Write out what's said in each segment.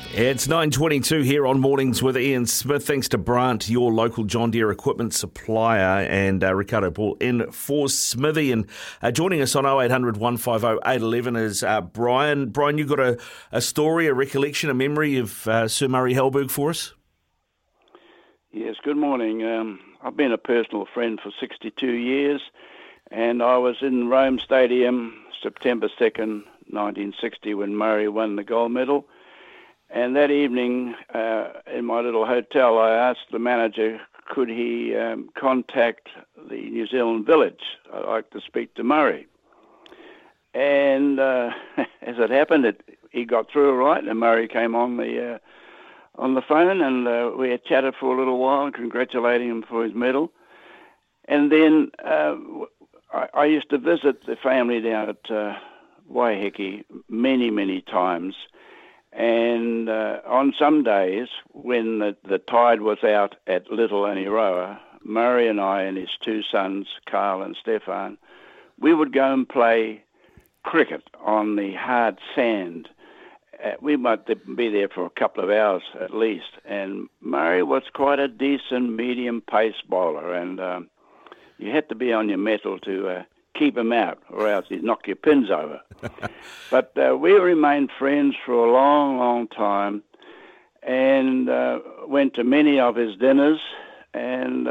It's 9:22 here on Mornings with Ian Smith. Thanks to Brandt, your local John Deere equipment supplier, and Ricardo Paul in for Smithy. And joining us on 0800 150 811 is Brian. Brian, you got a story, a recollection, a memory of Sir Murray Halberg for us? Yes, good morning. I've been a personal friend for 62 years, and I was in Rome Stadium September 2nd, 1960, when Murray won the gold medal. And that evening, in my little hotel, I asked the manager, could he contact the New Zealand village? I'd like to speak to Murray. And as it happened, he got through all right, and Murray came on the phone, and we had chatted for a little while, congratulating him for his medal. And then I used to visit the family down at Waiheke many, many times. And on some days, when the tide was out at Little Aniroa, Murray and I and his two sons, Carl and Stefan, we would go and play cricket on the hard sand. We might be there for a couple of hours at least. And Murray was quite a decent medium-pace bowler, and you had to be on your mettle to keep him out, or else he'd knock your pins over. But we remained friends for a long, long time, and went to many of his dinners. And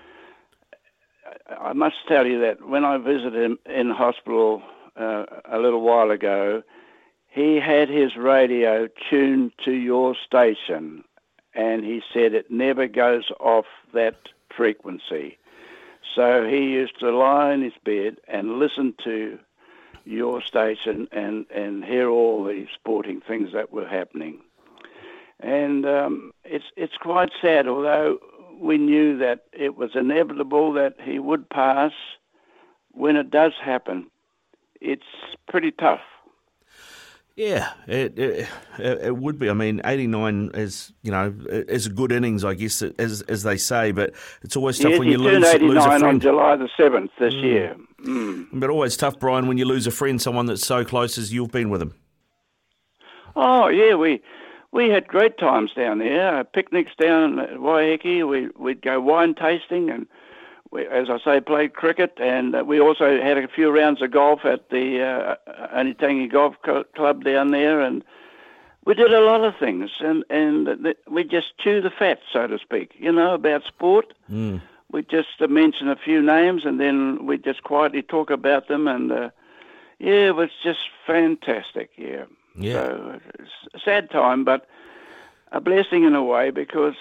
I must tell you that when I visited him in hospital a little while ago, he had his radio tuned to your station, and he said it never goes off that frequency. So he used to lie in his bed and listen to your station and hear all the sporting things that were happening. And it's quite sad, although we knew that it was inevitable that he would pass. When it does happen, it's pretty tough. Yeah, it would be. I mean, 89 is a good innings, I guess, as they say. But it's always tough when you lose a friend. He turned 89 on July the 7th this year. But always tough, Brian, when you lose a friend, someone that's so close as you've been with him. Oh yeah, we had great times down there. Picnics down at Waiheke. We'd go wine tasting and, as I say, played cricket, and we also had a few rounds of golf at the Anitangi Golf Club down there, and we did a lot of things, and we just chew the fat, so to speak, about sport. We just mention a few names, and then we just quietly talk about them, and it was just fantastic, yeah. So it's a sad time, but a blessing in a way, because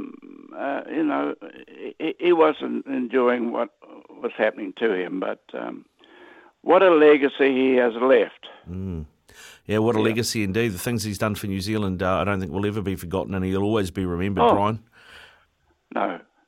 he wasn't enjoying what was happening to him, but what a legacy he has left. Yeah, what a legacy indeed. The things he's done for New Zealand, I don't think will ever be forgotten, and he'll always be remembered, Brian. No,